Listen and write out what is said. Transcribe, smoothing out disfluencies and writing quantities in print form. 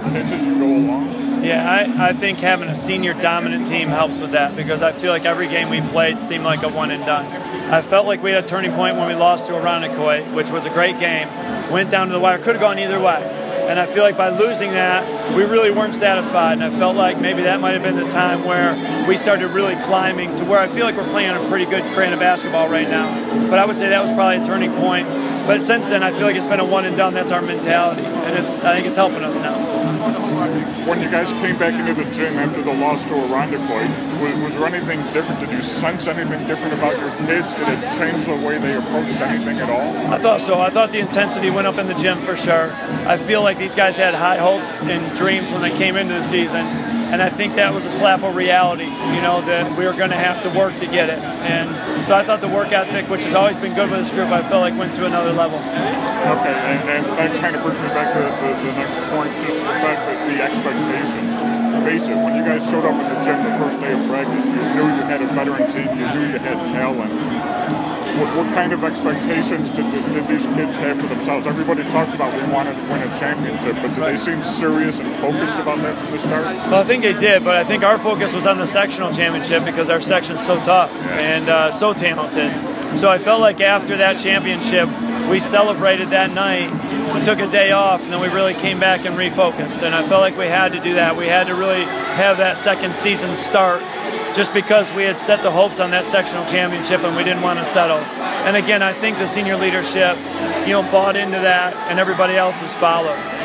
kids as you go along? Yeah, I think having a senior dominant team helps with that because I feel like every game we played seemed like a one and done. I felt like we had a turning point when we lost to Irondequoit, which was a great game. Went down to the wire, could have gone either way. And I feel like by losing that, we really weren't satisfied. And I felt like maybe that might have been the time where we started really climbing to where I feel like we're playing a pretty good brand of basketball right now. But I would say that was probably a turning point. But since then, I feel like it's been a one and done. That's our mentality. And I think it's helping us now. When you guys came back into the gym after the loss to Irondequoit, was there anything different? Did you sense anything different about your kids? Did it change the way they approached anything at all? I thought so. I thought the intensity went up in the gym for sure. I feel like these guys had high hopes and dreams when they came into the season. And I think that was a slap of reality, that we were going to have to work to get it. And so I thought the work ethic, which has always been good with this group, I felt like went to another level. Okay, and that kind of brings me back to the next point, just the fact that the expectations. Face it, when you guys showed up in the gym the first day of practice, you knew you had a veteran team, you knew you had talent. What kind of expectations did these kids have for themselves? Everybody talks about we wanted to win a championship, but did they seem serious and focused about that from the start? Well, I think they did, but I think our focus was on the sectional championship because our section's so tough and so talented. So I felt like after that championship, we celebrated that night. We took a day off, and then we really came back and refocused. And I felt like we had to do that. We had to really have that second season start just because we had set the hopes on that sectional championship and we didn't want to settle. And again, I think the senior leadership, bought into that, and everybody else has followed.